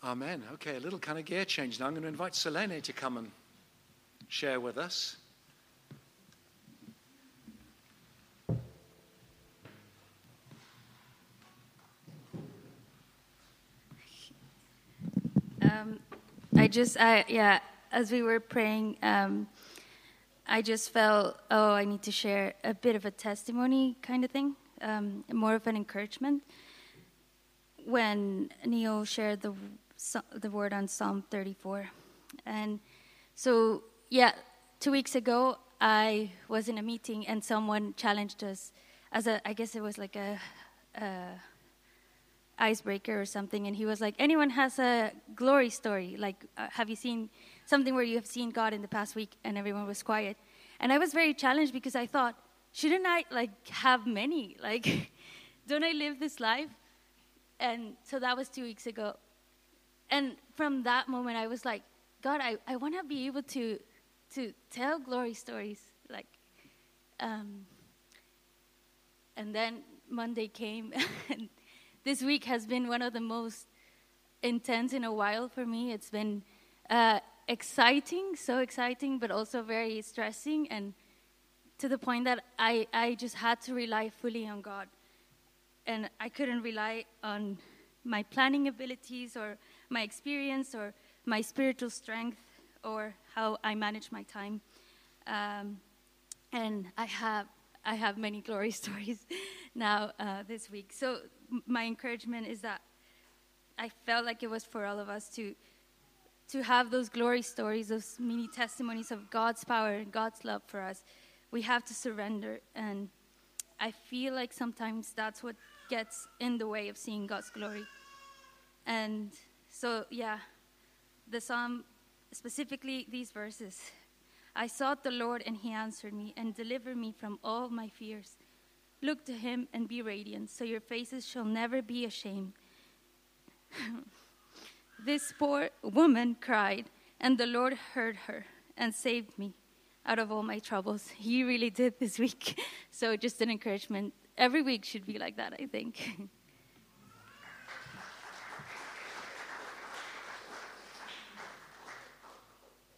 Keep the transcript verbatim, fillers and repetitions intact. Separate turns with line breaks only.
Amen. Okay, a little kind of gear change now. I'm going to invite Selene to come and share with us.
Um, I just, I, yeah, as we were praying, um, I just felt, oh, I need to share a bit of a testimony kind of thing, um, more of an encouragement. When Neil shared the the word on Psalm thirty-four. And so, yeah, two weeks ago, I was in a meeting and someone challenged us as a, I guess it was like a, a icebreaker or something. And he was like, anyone has a glory story? Like, uh, have you seen something where you have seen God in the past week? And everyone was quiet. And I was very challenged because I thought, shouldn't I like have many? Like, don't I live this life? And so that was two weeks ago. And from that moment, I was like, God, I, I want to be able to to tell glory stories. Like, um, and then Monday came, and this week has been one of the most intense in a while for me. It's been uh, exciting, so exciting, but also very stressing, and to the point that I, I just had to rely fully on God. And I couldn't rely on my planning abilities or my experience or my spiritual strength or how I manage my time. Um, and I have I have many glory stories now uh, this week. So m- my encouragement is that I felt like it was for all of us to to have those glory stories, those mini testimonies of God's power and God's love for us. We have to surrender, and I feel like sometimes that's what gets in the way of seeing God's glory. And so, yeah, the psalm, specifically these verses. I sought the Lord, and he answered me and delivered me from all my fears. Look to him and be radiant, so your faces shall never be ashamed. This poor woman cried, and the Lord heard her and saved me out of all my troubles. He really did this week. So just an encouragement. Every week should be like that, I think.